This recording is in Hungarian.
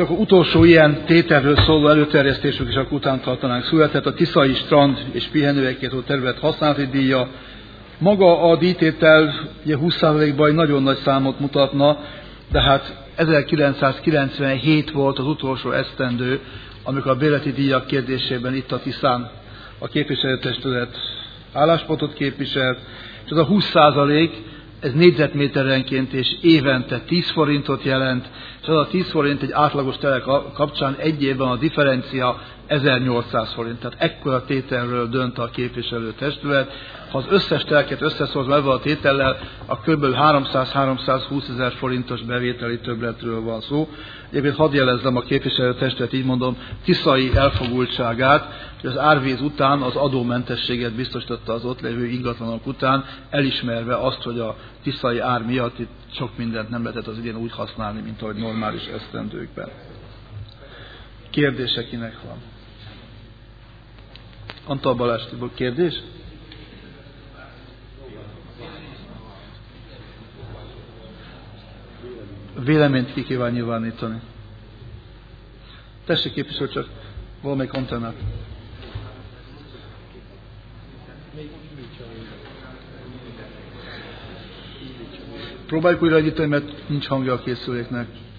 akkor utolsó ilyen tételről szóló előterjesztésünk is akkor után tartanánk született a Tiszai strand és pihenőhelyként terület használati díja. Maga a díjtétel ugye 20%-ban nagyon nagy számot mutatna, de hát 1997 volt az utolsó esztendő, amikor a bérleti díjak kérdésében itt a Tiszán a képviselőtestület álláspontot képviselt, és az a 20%, ez négyzetméterenként és évente 10 forintot jelent, és az a 10 forint egy átlagos telek kapcsán egy évben a differencia 1800 forint. Tehát ekkora tételről dönt a képviselőtestület. Ha az összes telket összeszorozva ebben a tétellel, akkor kb. 300-320 ezer forintos bevételi többletről van szó. Egyébként hadd jelezzem a képviselőtestület, így mondom, tiszai elfogultságát, hogy az árvíz után az adómentességet biztosította az ott lévő ingatlanok után, elismerve azt, hogy a tiszai ár miatt itt sok mindent nem lehetett az idén úgy használni, mint ahogy normális esztendőkben. Kérdése kinek van? Antal Balázs Tibor, kérdés? Véleményt ki kíván nyilvánítani. Tessék képviselő, csak valamelyik antennát. Próbáljuk újra egyíteni, mert nincs hangja a készüléknek.